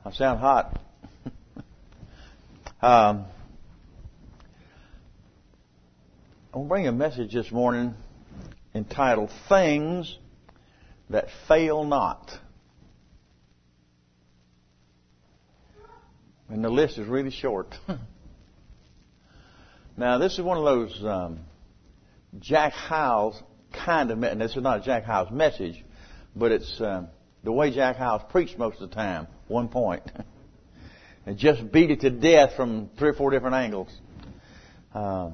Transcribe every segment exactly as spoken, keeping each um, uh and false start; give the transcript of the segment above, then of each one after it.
I sound hot. um, I want to bring a message this morning entitled Things That Fail Not. And the list is really short. Now, this is one of those um, Jack Hyles kind of message. This is not a Jack Hyles message, but it's uh, the way Jack Hyles preached most of the time. One point. And just beat it to death from three or four different angles. Um,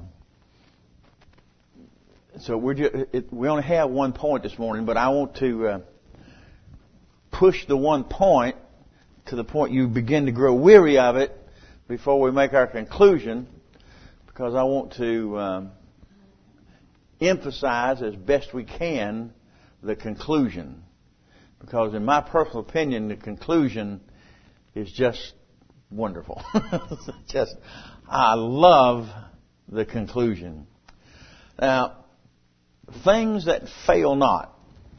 so we're just, it, we only have one point this morning, but I want to uh, push the one point to the point you begin to grow weary of it before we make our conclusion, because I want to um, emphasize as best we can the conclusion. Because in my personal opinion, the conclusion is just wonderful. just, I love the conclusion. Now, things that fail not.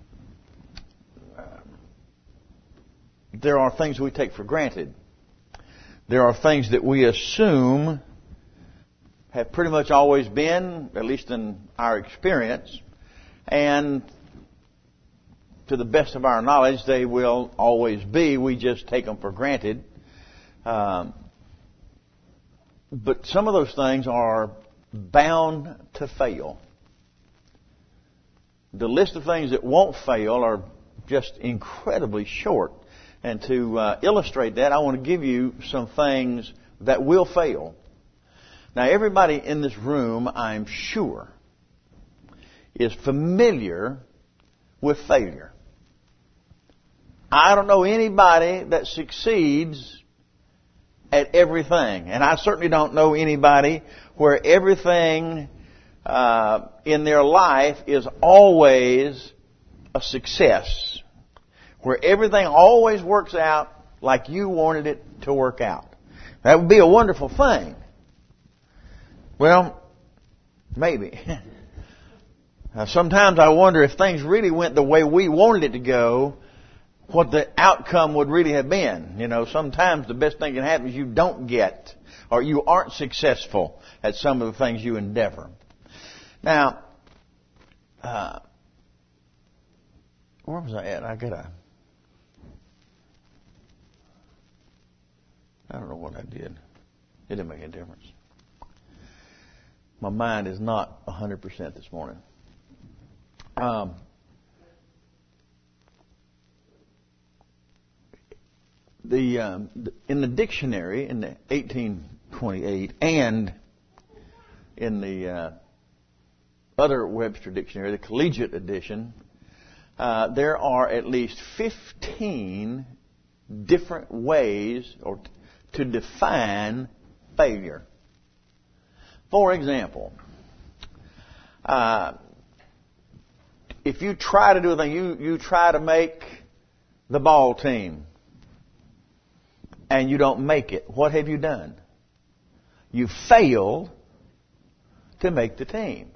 There are things we take for granted. There are things that we assume have pretty much always been, at least in our experience, and to the best of our knowledge, they will always be. We just take them for granted. Um, but some of those things are bound to fail. The list of things that won't fail are just incredibly short. And to uh, illustrate that, I want to give you some things that will fail. Now, everybody in this room, I'm sure, is familiar with failure. I don't know anybody that succeeds at everything. And I certainly don't know anybody where everything uh, in their life is always a success. Where everything always works out like you wanted it to work out. That would be a wonderful thing. Well, maybe. Now, sometimes I wonder if things really went the way we wanted it to go, what the outcome would really have been. You know, sometimes the best thing that can happen is you don't get, or you aren't successful at some of the things you endeavor. Now, uh, where was I at? I got a... I don't know what I did. It didn't make any difference. My mind is not one hundred percent this morning. Um, the, um, in the dictionary, in the eighteen twenty-eight, and in the uh, other Webster dictionary, the collegiate edition, uh, there are at least fifteen different ways or to define failure. For example, uh, if you try to do a thing, you, you try to make the ball team and you don't make it, what have you done? You failed to make the team.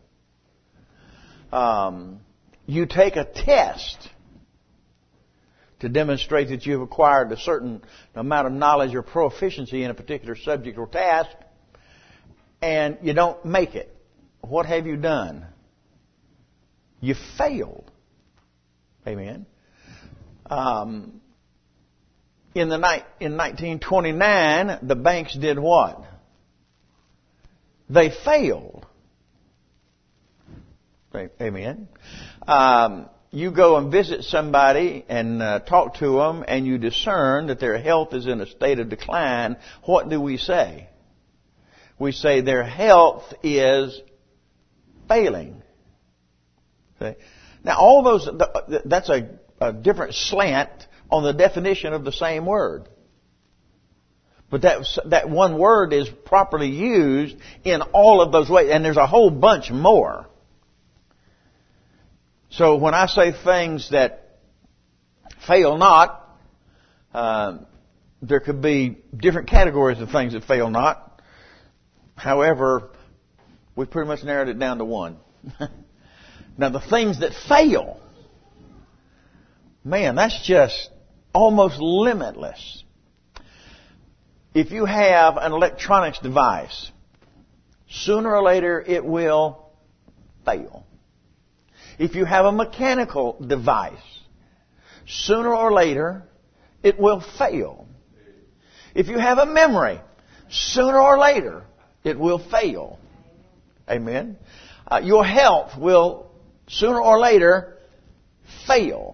Um, you take a test to demonstrate that you've acquired a certain amount of knowledge or proficiency in a particular subject or task, and you don't make it. What have you done? You failed. Amen. Um, in the night in nineteen twenty-nine, the banks did what? They failed. Amen. Um, You go and visit somebody and uh, talk to them, and you discern that their health is in a state of decline. What do we say? We say their health is failing. Okay? Now, all those, that's a, a different slant on the definition of the same word. But that, that one word is properly used in all of those ways, and there's a whole bunch more. So when I say things that fail not, uh, there could be different categories of things that fail not. However, we pretty much narrowed it down to one. Now, the things that fail, man, that's just almost limitless. if you have an electronics device, sooner or later it will fail. If you have a mechanical device, sooner or later it will fail. If you have a memory, sooner or later it will fail. Amen. Uh, your health will sooner or later fail.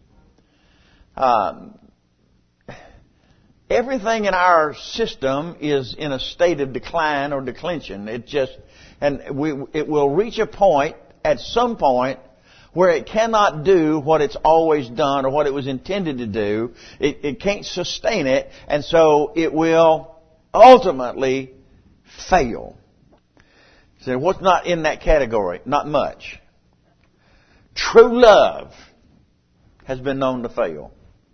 Um, everything in our system is in a state of decline or declension. It just, and we, it will reach a point at some point where it cannot do what it's always done or what it was intended to do. It, it can't sustain it, and so it will ultimately fail. So what's not in that category? Not much. True love has been known to fail.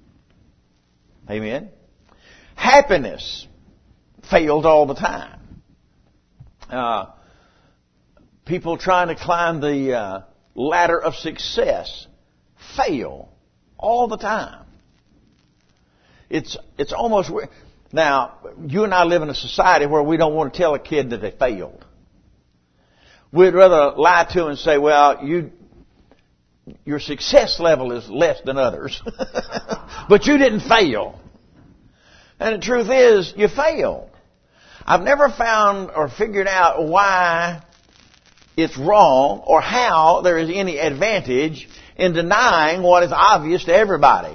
Amen. Happiness fails all the time. Uh, people trying to climb the uh, ladder of success fail all the time. It's it's almost now. You and I live in a society where we don't want to tell a kid that they failed. We'd rather lie to them and say, "Well, you." Your success level is less than others. But you didn't fail. And the truth is, you failed. I've never found or figured out why it's wrong or how there is any advantage in denying what is obvious to everybody.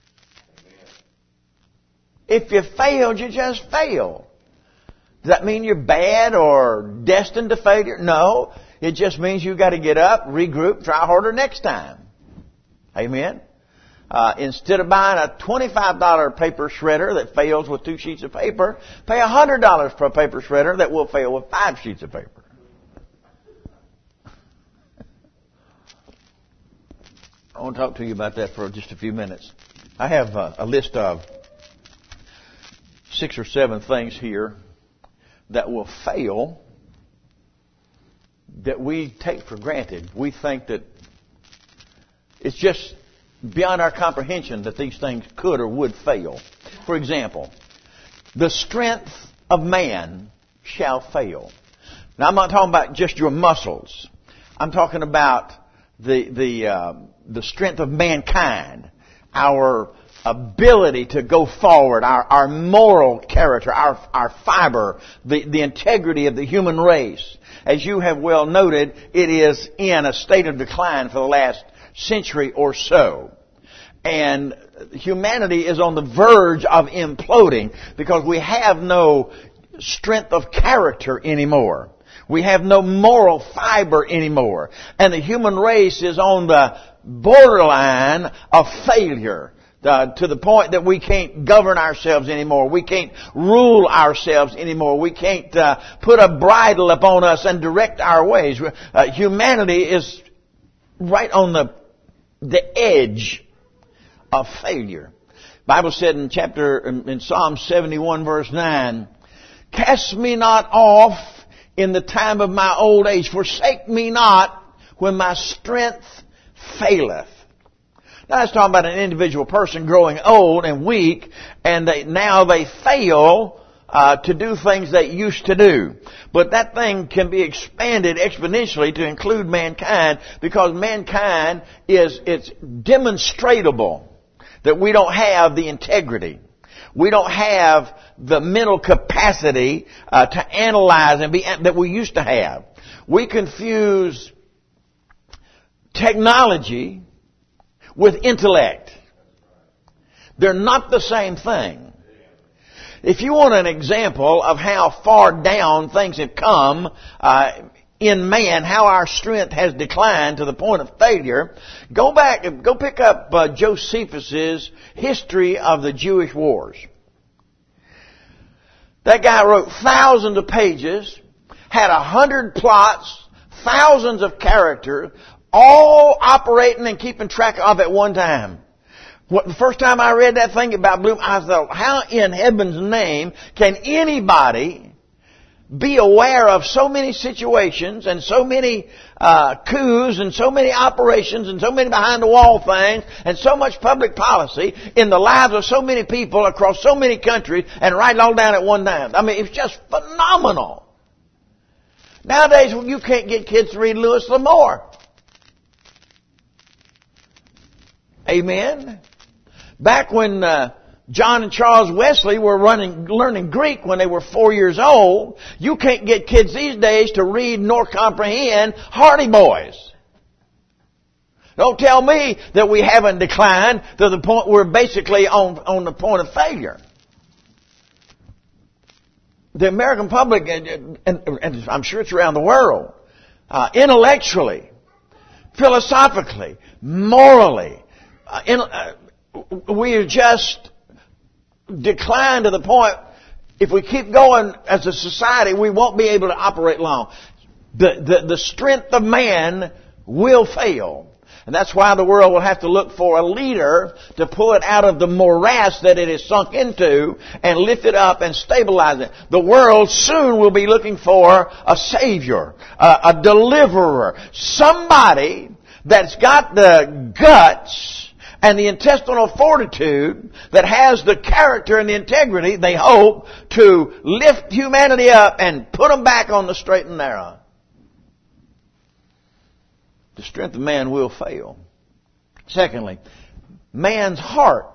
If you failed, you just failed. Does that mean you're bad or destined to failure? No. It just means you've got to get up, regroup, try harder next time. Amen? Uh, instead of buying a twenty-five dollars paper shredder that fails with two sheets of paper, pay one hundred dollars for a paper shredder that will fail with five sheets of paper. I want to talk to you about that for just a few minutes. I have a, a list of six or seven things here that will fail that we take for granted. We think that it's just beyond our comprehension that these things could or would fail. For example, the strength of man shall fail. Now, I'm not talking about just your muscles. I'm talking about the the uh, the strength of mankind, our ability to go forward, our, our moral character, our our fiber, the, the integrity of the human race. As you have well noted, it is in a state of decline for the last century or so. And humanity is on the verge of imploding because we have no strength of character anymore. We have no moral fiber anymore. And the human race is on the borderline of failure. Uh, to the point that we can't govern ourselves anymore. We can't rule ourselves anymore. We can't uh, put a bridle upon us and direct our ways. Uh, humanity is right on the the edge of failure. The Bible said in chapter in Psalm seventy-one verse nine, "Cast me not off in the time of my old age. Forsake me not when my strength faileth." Now, that's talking about an individual person growing old and weak, and they, now they fail uh, to do things they used to do. But that thing can be expanded exponentially to include mankind, because mankind is it's demonstrable that we don't have the integrity. We don't have the mental capacity uh, to analyze and be that we used to have. We confuse technology with intellect. They're not the same thing. If you want an example of how far down things have come uh, in man, how our strength has declined to the point of failure, go back, go pick up uh, Josephus's History of the Jewish Wars. That guy wrote thousands of pages, had a hundred plots, thousands of characters, all operating and keeping track of at one time. What, the first time I read that thing about Bloom, I thought, how in heaven's name can anybody be aware of so many situations and so many uh, coups and so many operations and so many behind-the-wall things and so much public policy in the lives of so many people across so many countries and write it all down at one time. I mean, it's just phenomenal. Nowadays, you can't get kids to read Lewis L'Amour. Amen. Back when uh, John and Charles Wesley were running, learning Greek when they were four years old, you can't get kids these days to read nor comprehend Hardy Boys. Don't tell me that we haven't declined to the point we're basically on, on the point of failure. The American public, and, and, and I'm sure it's around the world, uh, intellectually, philosophically, morally, uh, in, uh, we are just declined to the point, if we keep going as a society, we won't be able to operate long. The, the, the strength of man will fail. And that's why the world will have to look for a leader to pull it out of the morass that it has sunk into and lift it up and stabilize it. The world soon will be looking for a savior, a, a deliverer, somebody that's got the guts and the intestinal fortitude that has the character and the integrity, they hope, to lift humanity up and put them back on the straight and narrow. The strength of man will fail. Secondly, man's heart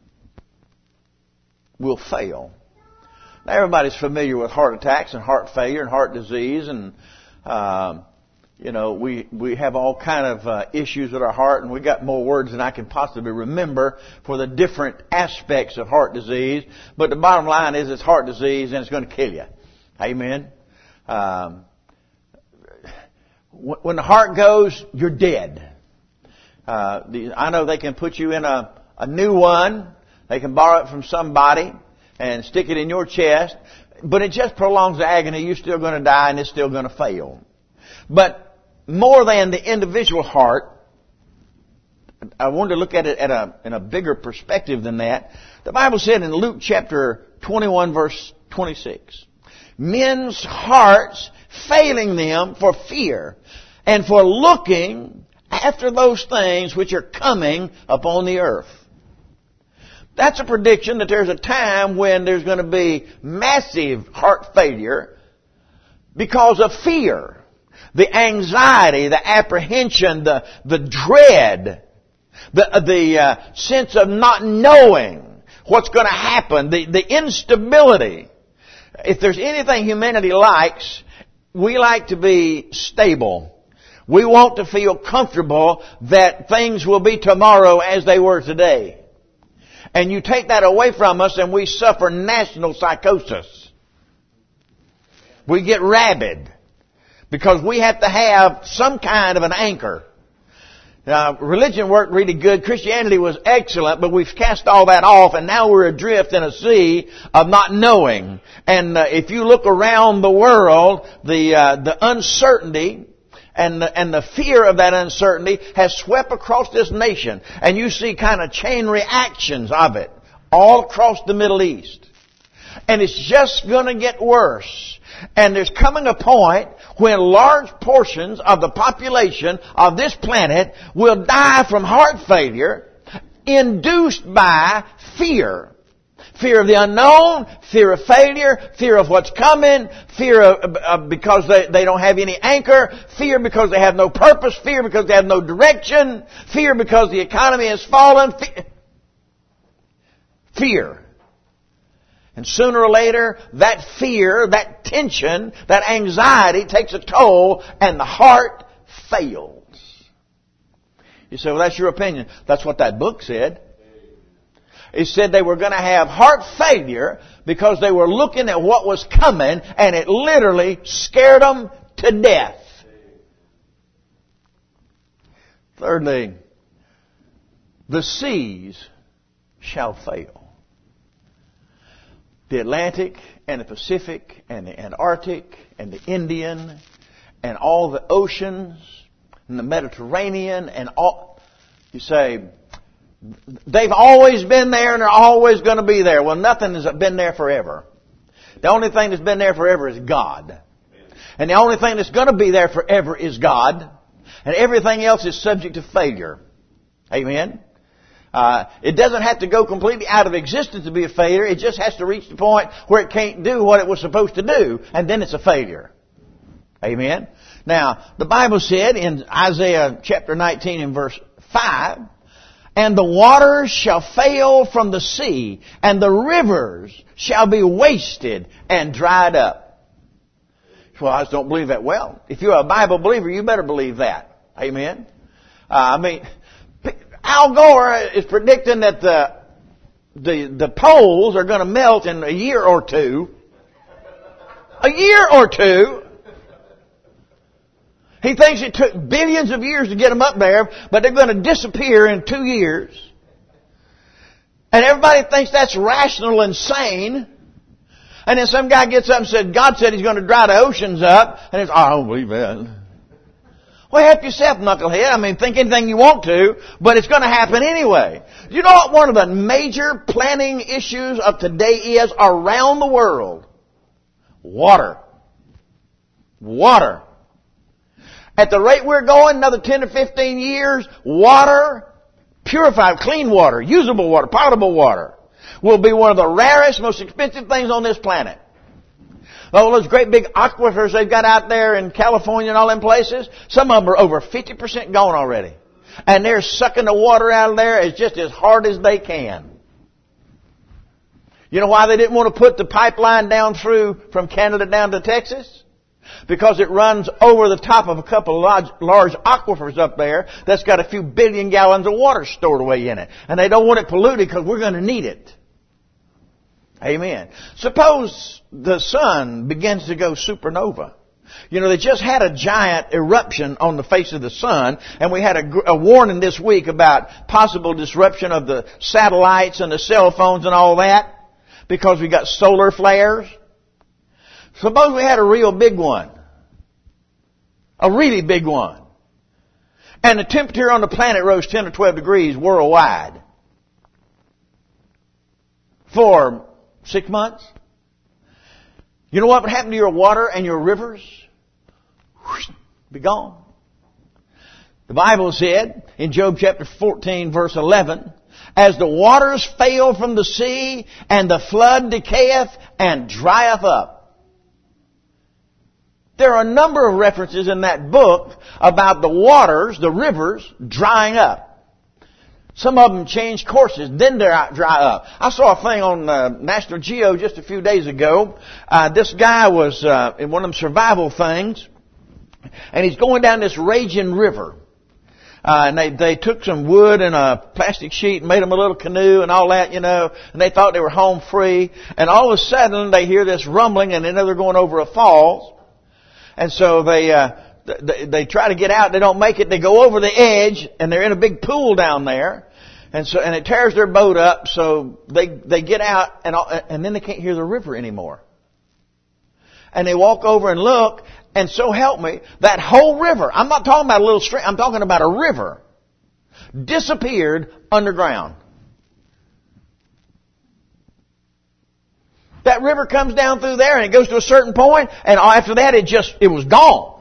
will fail. Now, everybody's familiar with heart attacks and heart failure and heart disease, and uh, you know we we have all kind of uh, issues with our heart, and we got more words than I can possibly remember for the different aspects of heart disease. But the bottom line is, it's heart disease, and it's going to kill you. Amen. Um, When the heart goes, you're dead. Uh, the, I know they can put you in a, a new one. They can borrow it from somebody and stick it in your chest. But it just prolongs the agony. You're still going to die and it's still going to fail. But more than the individual heart, I wanted to look at it at a, in a bigger perspective than that. The Bible said in Luke chapter twenty-one verse twenty-six, men's hearts failing them for fear and for looking after those things which are coming upon the earth. That's a prediction that there's a time when there's going to be massive heart failure because of fear, the anxiety, the apprehension, the, the dread, the, the uh, sense of not knowing what's going to happen, the, the instability. If there's anything humanity likes, we like to be stable. We want to feel comfortable that things will be tomorrow as they were today. And you take that away from us and we suffer national psychosis. We get rabid because we have to have some kind of an anchor. Now, religion worked really good. Christianity was excellent, but we've cast all that off, and now we're adrift in a sea of not knowing. And uh, if you look around the world, the uh, the uncertainty and the, and the fear of that uncertainty has swept across this nation, and you see kind of chain reactions of it all across the Middle East. And it's just going to get worse. And there's coming a point when large portions of the population of this planet will die from heart failure induced by fear. Fear of the unknown, fear of failure, fear of what's coming, fear of, uh, because they, they don't have any anchor, fear because they have no purpose, fear because they have no direction, fear because the economy has fallen. Fe- fear. And sooner or later, that fear, that tension, that anxiety takes a toll and the heart fails. You say, well, that's your opinion. That's what that book said. It said they were going to have heart failure because they were looking at what was coming and it literally scared them to death. Thirdly, the seas shall fail. The Atlantic and the Pacific and the Antarctic and the Indian and all the oceans and the Mediterranean and all. You say, they've always been there and they're always going to be there. Well, nothing has been there forever. The only thing that's been there forever is God. And the only thing that's going to be there forever is God. And everything else is subject to failure. Amen? Uh, it doesn't have to go completely out of existence to be a failure. It just has to reach the point where it can't do what it was supposed to do. And then it's a failure. Amen? Now, the Bible said in Isaiah chapter nineteen and verse five, and the waters shall fail from the sea, and the rivers shall be wasted and dried up. Well, I just don't believe that. Well, if you're a Bible believer, you better believe that. Amen. Uh, I mean, Al Gore is predicting that the the the poles are going to melt in a year or two. A year or two. He thinks it took billions of years to get them up there, but they're going to disappear in two years. And everybody thinks that's rational and sane. And then some guy gets up and said, God said He's going to dry the oceans up. And it's, oh, I don't believe that. Well, help yourself, knucklehead. I mean, think anything you want to, but it's going to happen anyway. You know what one of the major planning issues of today is around the world? Water. Water. At the rate we're going, another ten to fifteen years, water, purified, clean water, usable water, potable water, will be one of the rarest, most expensive things on this planet. Oh, those great big aquifers they've got out there in California and all them places, some of them are over fifty percent gone already. And they're sucking the water out of there as just as hard as they can. You know why they didn't want to put the pipeline down through from Canada down to Texas? Because it runs over the top of a couple of large, large aquifers up there that's got a few billion gallons of water stored away in it. And they don't want it polluted because we're going to need it. Amen. Suppose the sun begins to go supernova. You know, they just had a giant eruption on the face of the sun, and we had a, a warning this week about possible disruption of the satellites and the cell phones and all that because we got solar flares. Suppose we had a real big one. A really big one. And the temperature on the planet rose ten or twelve degrees worldwide. For six months. You know what would happen to your water and your rivers? Whoosh, be gone. The Bible said in Job chapter fourteen verse eleven, as the waters fail from the sea and the flood decayeth and drieth up. There are a number of references in that book about the waters, the rivers, drying up. Some of them change courses, then they dry up. I saw a thing on uh, National Geo just a few days ago. Uh, this guy was uh, in one of them survival things, and he's going down this raging river. Uh, and they, they took some wood and a plastic sheet and made them a little canoe and all that, you know, and they thought they were home free. And all of a sudden they hear this rumbling and they know they're going over a falls. And so they, uh, they, they try to get out. They don't make it. They go over the edge and they're in a big pool down there. And so, and it tears their boat up. So they, they get out and, all, and then they can't hear the river anymore. And they walk over and look, and so help me, that whole river, I'm not talking about a little stream, I'm talking about a river, disappeared underground. That river comes down through there and it goes to a certain point, and after that it just, it was gone.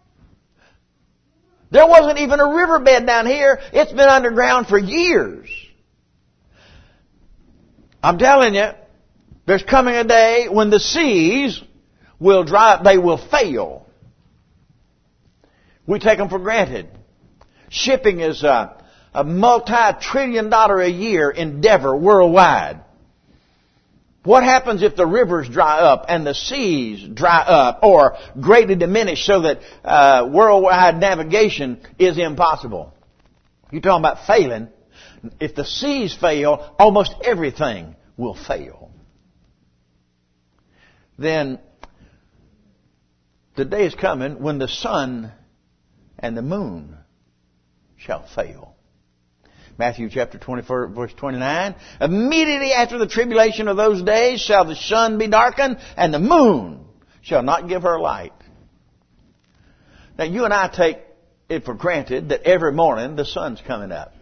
There wasn't even a riverbed down here. It's been underground for years. I'm telling you, there's coming a day when the seas will dry up, they will fail. We take them for granted. Shipping is a, a multi-trillion dollar a year endeavor worldwide. What happens if the rivers dry up and the seas dry up or greatly diminish so that uh, worldwide navigation is impossible? You're talking about failing. If the seas fail, almost everything will fail. Then the day is coming when the sun and the moon shall fail. Matthew chapter twenty-four, verse twenty-nine. Immediately after the tribulation of those days shall the sun be darkened, and the moon shall not give her light. Now you and I take it for granted that every morning the sun's coming up.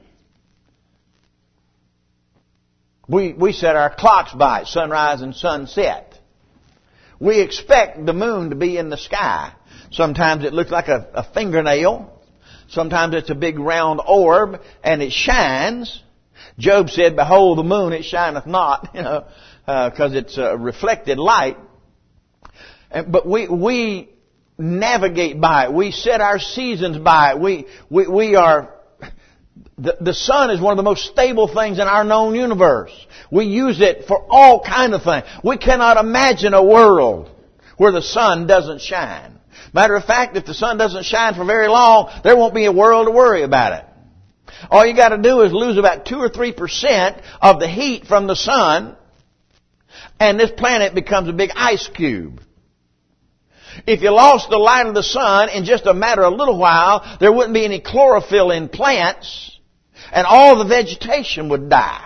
We, we set our clocks by it, sunrise and sunset. We expect the moon to be in the sky. Sometimes it looks like a, a fingernail. Sometimes it's a big round orb, and it shines. Job said, "Behold the moon, it shineth not," you know, because uh, it's a reflected light. But we we navigate by it. We set our seasons by it. We we we are. The, the sun is one of the most stable things in our known universe. We use it for all kind of things. We cannot imagine a world where the sun doesn't shine. Matter of fact, if the sun doesn't shine for very long, there won't be a world to worry about it. All you got to do is lose about two or three percent of the heat from the sun, and this planet becomes a big ice cube. If you lost the light of the sun in just a matter of a little while, there wouldn't be any chlorophyll in plants, and all the vegetation would die.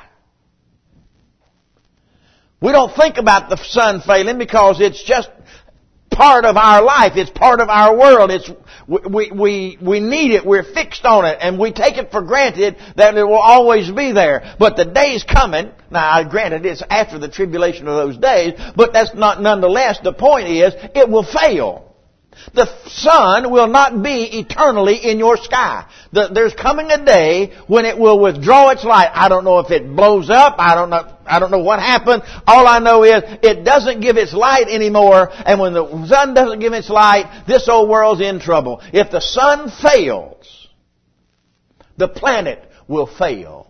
We don't think about the sun failing because it's just part of our life. It's part of our world. It's we we we need it. We're fixed on it, and we take it for granted that it will always be there. But the day's coming. Now, granted, it's after the tribulation of those days, but that's not nonetheless. The point is, it will fail. The sun will not be eternally in your sky. The, there's coming a day when it will withdraw its light. I don't know if it blows up. I don't know. I don't know what happened. All I know is it doesn't give its light anymore. And when the sun doesn't give its light, this old world's in trouble. If the sun fails, the planet will fail.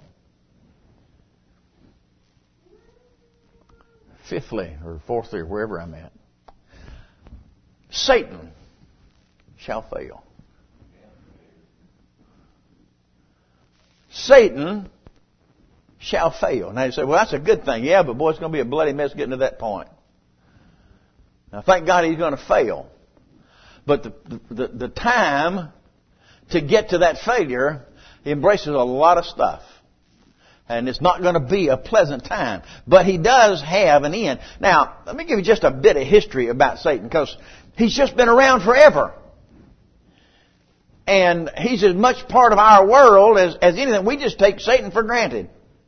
Fifthly, or fourthly, or wherever I'm at, Satan shall fail. Satan shall fail. Now you say, well, that's a good thing. Yeah, but boy, it's going to be a bloody mess getting to that point. Now, thank God he's going to fail. But the, the, the time to get to that failure embraces a lot of stuff. And it's not going to be a pleasant time. But he does have an end. Now, let me give you just a bit of history about Satan, because he's just been around forever. And he's as much part of our world as, as anything. We just take Satan for granted.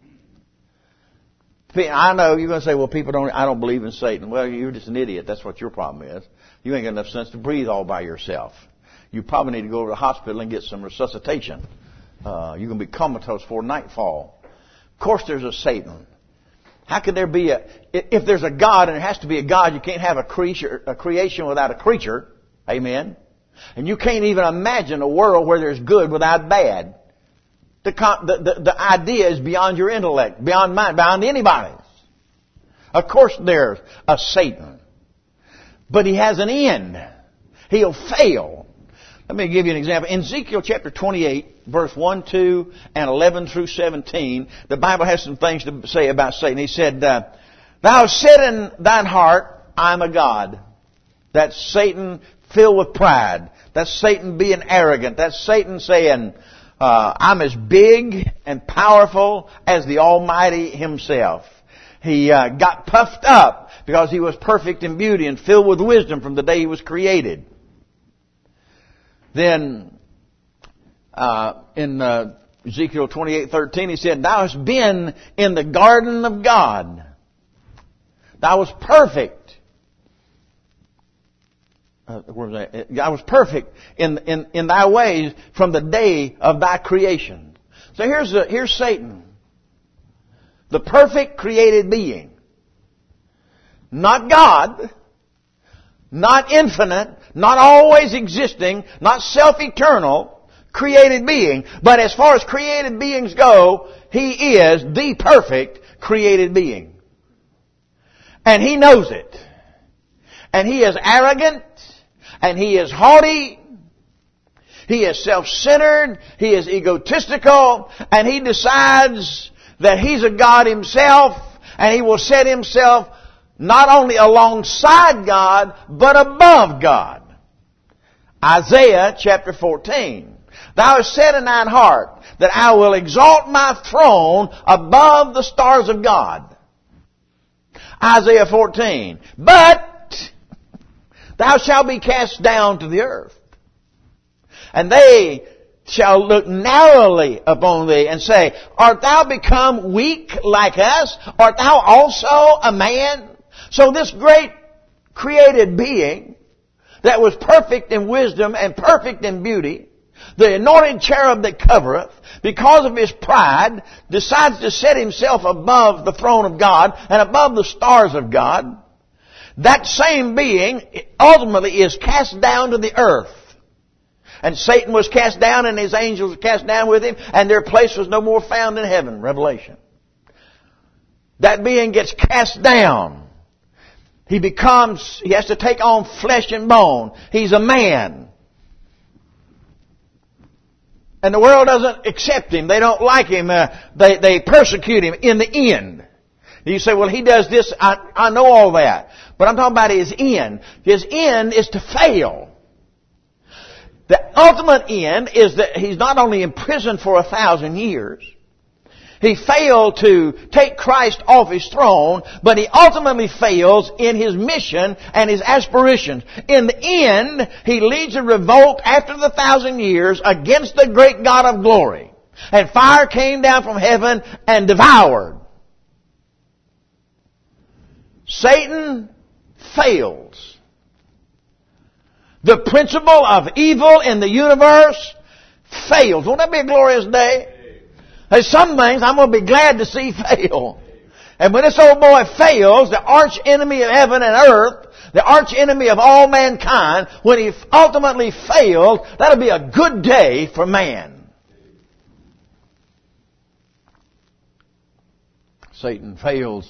I know you're going to say, well, people don't, I don't believe in Satan. Well, you're just an idiot. That's what your problem is. You ain't got enough sense to breathe all by yourself. You probably need to go to the hospital and get some resuscitation. Uh, you're going to be comatose before nightfall. Of course there's a Satan. How could there be a... If there's a God, and there has to be a God, you can't have a creature, a creation without a creature. Amen? And you can't even imagine a world where there's good without bad. The, the, the, the idea is beyond your intellect, beyond mine, beyond anybody's. Of course there's a Satan. But he has an end. He'll fail. Let me give you an example. In Ezekiel chapter twenty-eight, verse one, two, and eleven through seventeen, the Bible has some things to say about Satan. He said, uh, Thou hast said in thine heart, I am a God. That's Satan filled with pride. That's Satan being arrogant. That's Satan saying, uh, I'm as big and powerful as the Almighty Himself. He uh, got puffed up because he was perfect in beauty and filled with wisdom from the day he was created. Then, uh, in uh, Ezekiel twenty-eight thirteen, he said, Thou hast been in the garden of God. Thou was perfect. Uh, where was I? I was perfect in, in, in thy ways from the day of thy creation. So here's the, here's Satan. The perfect created being. Not God. Not infinite, not always existing, not self-eternal, created being. But as far as created beings go, he is the perfect created being. And he knows it. And he is arrogant, and he is haughty, he is self-centered, he is egotistical, and he decides that he's a God himself, and he will set himself not only alongside God, but above God. Isaiah chapter fourteen. Thou hast said in thine heart that I will exalt my throne above the stars of God. Isaiah fourteen. But thou shalt be cast down to the earth. And they shall look narrowly upon thee and say, Art thou become weak like us? Art thou also a man? So this great created being that was perfect in wisdom and perfect in beauty, the anointed cherub that covereth, because of his pride, decides to set himself above the throne of God and above the stars of God. That same being ultimately is cast down to the earth. And Satan was cast down and his angels were cast down with him, and their place was no more found in heaven. Revelation. That being gets cast down. He becomes, he has to take on flesh and bone. He's a man. And the world doesn't accept him. They don't like him. Uh, they, they persecute him in the end. You say, well, he does this. I, I know all that. But I'm talking about his end. His end is to fail. The ultimate end is that he's not only imprisoned for a thousand years, he failed to take Christ off his throne, but he ultimately fails in his mission and his aspirations. In the end, he leads a revolt after the thousand years against the great God of glory. And fire came down from heaven and devoured. Satan fails. The principle of evil in the universe fails. Won't that be a glorious day? There's some things I'm going to be glad to see fail. And when this old boy fails, the arch enemy of heaven and earth, the arch enemy of all mankind, when he ultimately fails, that'll be a good day for man. Satan fails.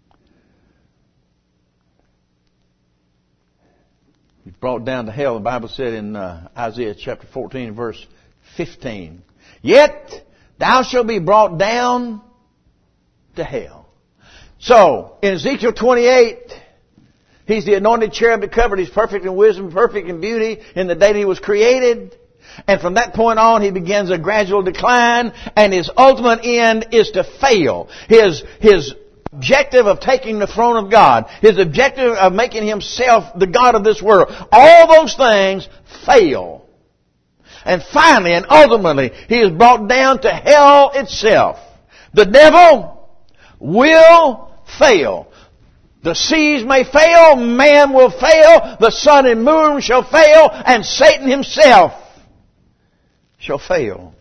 He's brought down to hell. The Bible said in uh, Isaiah chapter fourteen, verse fifteen, "Yet thou shalt be brought down to hell." So, in Ezekiel twenty-eight, he's the anointed cherub that covered. He's perfect in wisdom, perfect in beauty in the day that he was created. And from that point on, he begins a gradual decline, and his ultimate end is to fail. His, his objective of taking the throne of God, his objective of making himself the God of this world, all those things fail. And finally and ultimately, he is brought down to hell itself. The devil will fail. The seas may fail, man will fail, the sun and moon shall fail, and Satan himself shall fail.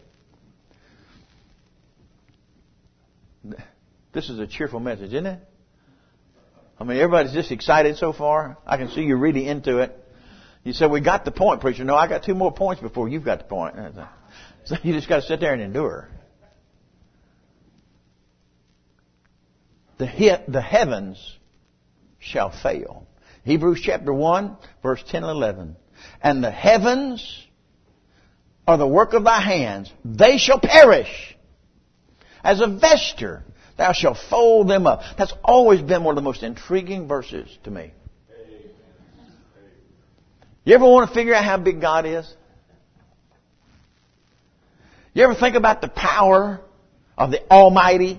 This is a cheerful message, isn't it? I mean, everybody's just excited so far. I can see you're really into it. You said, we got the point, preacher. No, I got two more points before you've got the point. So you just got to sit there and endure. The, he- the heavens shall fail. Hebrews chapter one, verse ten and eleven. And the heavens are the work of thy hands. They shall perish. As a vesture, thou shalt fold them up. That's always been one of the most intriguing verses to me. You ever want to figure out how big God is? You ever think about the power of the Almighty?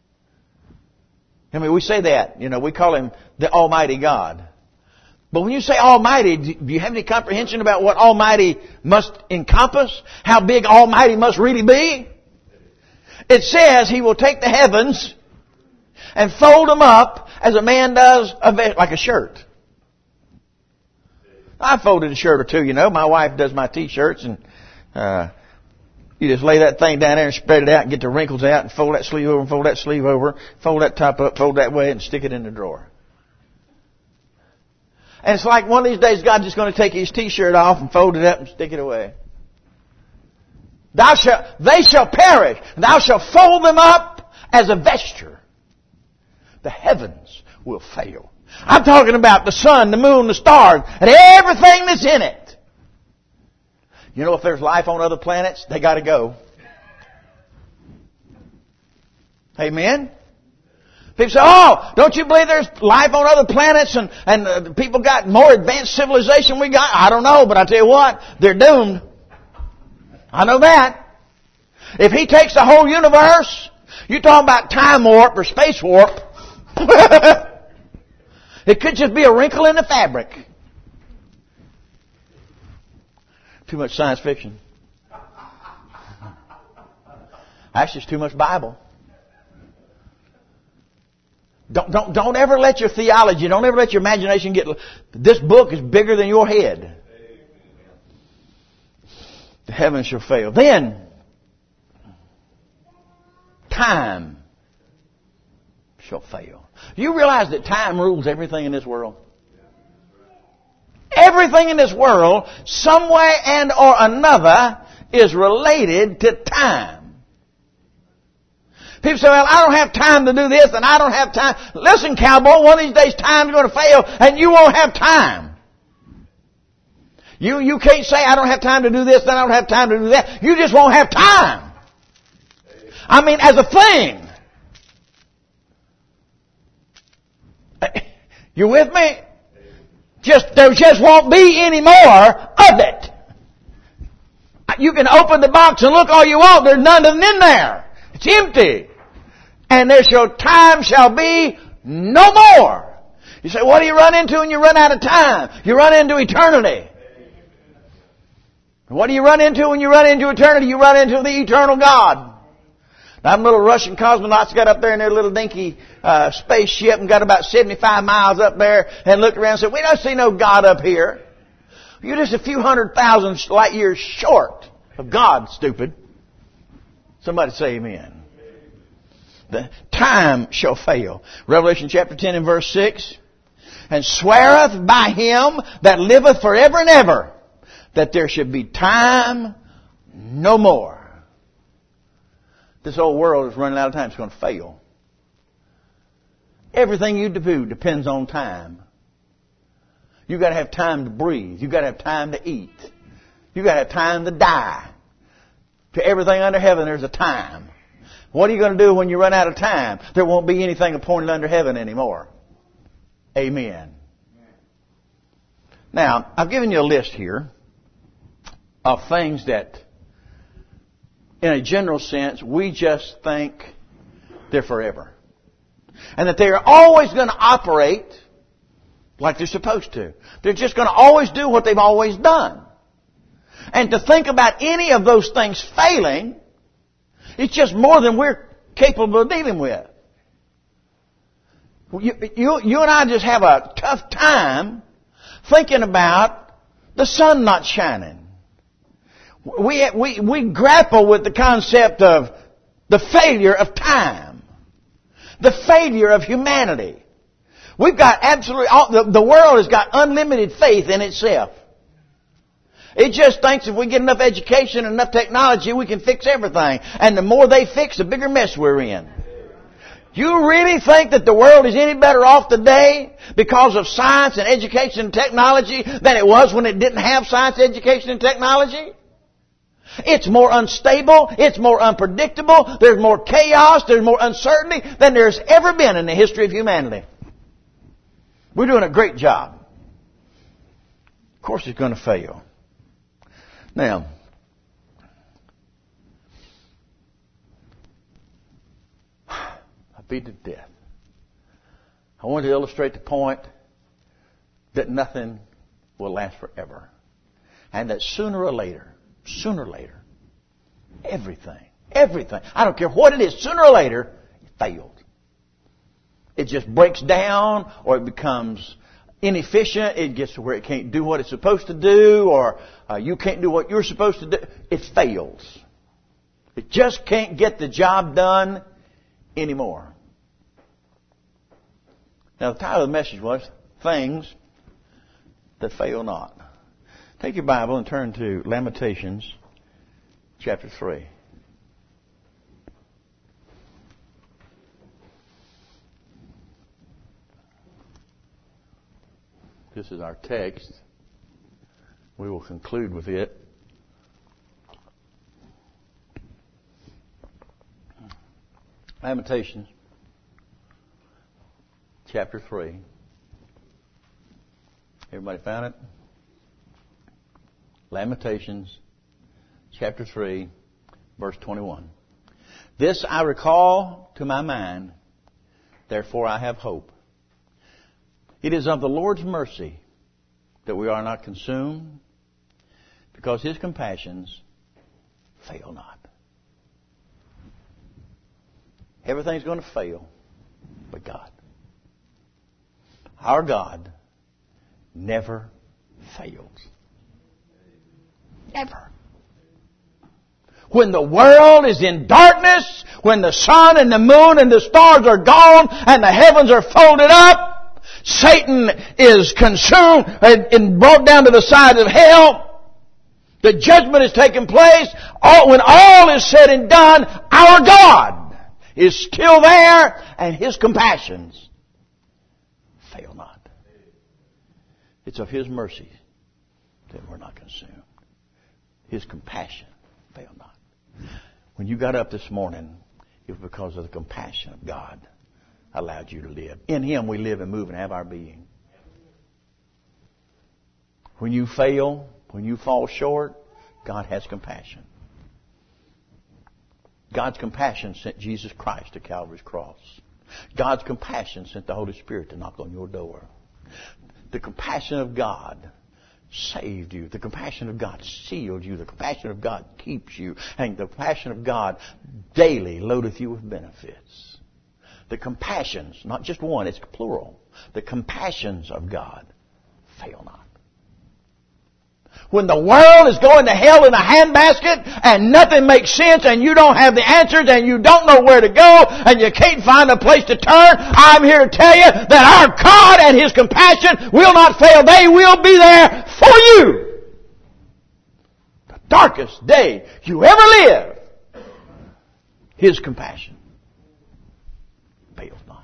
I mean, we say that, you know, we call Him the Almighty God. But when you say Almighty, do you have any comprehension about what Almighty must encompass? How big Almighty must really be? It says He will take the heavens and fold them up as a man does a ve- like a shirt. I folded a shirt or two, you know. My wife does my T-shirts, and uh, you just lay that thing down there and spread it out and get the wrinkles out and fold that sleeve over and fold that sleeve over, fold that top up, fold that way, and stick it in the drawer. And it's like one of these days God's just going to take His T-shirt off and fold it up and stick it away. Thou shalt, they shall perish. Thou shalt fold them up as a vesture. The heavens will fail. I'm talking about the sun, the moon, the stars, and everything that's in it. You know, if there's life on other planets, they got to go. Amen? People say, oh, don't you believe there's life on other planets and, and uh, people got more advanced civilization we got? I don't know, but I tell you what, they're doomed. I know that. If He takes the whole universe, you're talking about time warp or space warp. It could just be a wrinkle in the fabric. Too much science fiction. Actually, it's too much Bible. Don't, don't, don't ever let your theology, don't ever let your imagination get, this book is bigger than your head. The heavens shall fail. Then, time shall fail. Do you realize that time rules everything in this world? Everything in this world, some way and or another, is related to time. People say, well, I don't have time to do this and I don't have time. Listen, cowboy, one of these days time's going to fail and you won't have time. You, you can't say, I don't have time to do this and I don't have time to do that. You just won't have time. I mean, as a thing. You with me? Just, there just won't be any more of it. You can open the box and look all you want. There's none of them in there. It's empty. And there shall, time shall be no more. You say, what do you run into when you run out of time? You run into eternity. What do you run into when you run into eternity? You run into the eternal God. Them little Russian cosmonauts got up there in their little dinky uh, spaceship and got about seventy-five miles up there and looked around and said, we don't see no God up here. You're just a few hundred thousand light years short of God, stupid. Somebody say amen. The time shall fail. Revelation chapter ten and verse six. And sweareth by him that liveth forever and ever, that there should be time no more. This whole world is running out of time. It's going to fail. Everything you do depends on time. You've got to have time to breathe. You've got to have time to eat. You've got to have time to die. To everything under heaven, there's a time. What are you going to do when you run out of time? There won't be anything appointed under heaven anymore. Amen. Now, I've given you a list here of things that, in a general sense, we just think they're forever. And that they are always going to operate like they're supposed to. They're just going to always do what they've always done. And to think about any of those things failing, it's just more than we're capable of dealing with. You, you, you and I just have a tough time thinking about the sun not shining. We, we, we grapple with the concept of the failure of time. The failure of humanity. We've got absolutely, all, the, the world has got unlimited faith in itself. It just thinks if we get enough education and enough technology, we can fix everything. And the more they fix, the bigger mess we're in. You really think that the world is any better off today because of science and education and technology than it was when it didn't have science, education, and technology? It's more unstable. It's more unpredictable. There's more chaos. There's more uncertainty than there's ever been in the history of humanity. We're doing a great job. Of course it's going to fail. Now, I beat to death. I want to illustrate the point that nothing will last forever. And that sooner or later, Sooner or later, everything, everything, I don't care what it is, sooner or later, it failed. It just breaks down, or it becomes inefficient. It gets to where it can't do what it's supposed to do, or uh, you can't do what you're supposed to do. It fails. It just can't get the job done anymore. Now, the title of the message was, Things That Fail Not. Take your Bible and turn to Lamentations chapter three. This is our text. We will conclude with it. Lamentations chapter three. Everybody found it? Lamentations, chapter three, verse twenty-one. This I recall to my mind, therefore I have hope. It is of the Lord's mercy that we are not consumed, because His compassions fail not. Everything's going to fail but God. Our God never fails. Never. When the world is in darkness, when the sun and the moon and the stars are gone and the heavens are folded up, Satan is consumed and brought down to the side of hell. The judgment is taking place. All, when all is said and done, our God is still there and His compassions fail not. It's of His mercy that we're not consumed. His compassion fail not. When you got up this morning, it was because of the compassion of God allowed you to live. In Him we live and move and have our being. When you fail, when you fall short, God has compassion. God's compassion sent Jesus Christ to Calvary's cross. God's compassion sent the Holy Spirit to knock on your door. The compassion of God saved you. The compassion of God sealed you. The compassion of God keeps you. And the compassion of God daily loadeth you with benefits. The compassions, not just one, it's plural. The compassions of God fail not. When the world is going to hell in a handbasket and nothing makes sense and you don't have the answers and you don't know where to go and you can't find a place to turn, I'm here to tell you that our God and His compassion will not fail. They will be there for you. The darkest day you ever live, His compassion fails not.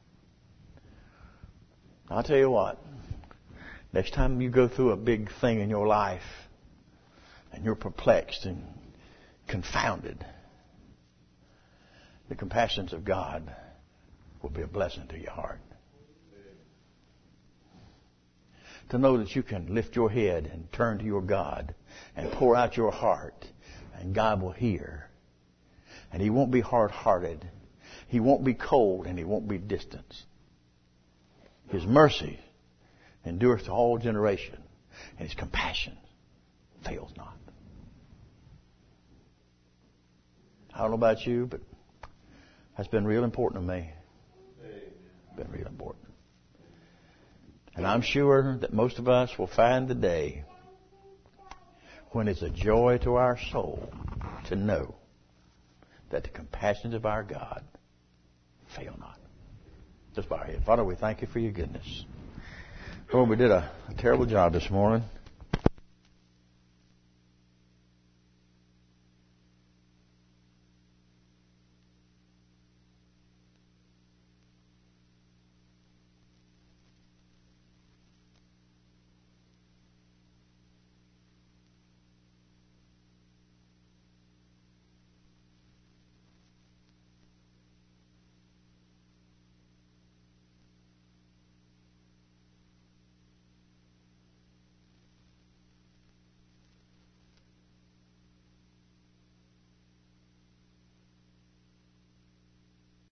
I'll tell you what. Next time you go through a big thing in your life and you're perplexed and confounded, the compassions of God will be a blessing to your heart. To know that you can lift your head and turn to your God and pour out your heart, and God will hear. And He won't be hard-hearted. He won't be cold, and He won't be distant. His mercy endureth to all generation, and His compassion fails not. I don't know about you, but that's been real important to me. Been real important. And I'm sure that most of us will find the day when it's a joy to our soul to know that the compassions of our God fail not. Just bow our head. Father, we thank You for Your goodness. Lord, we did a, a terrible job this morning.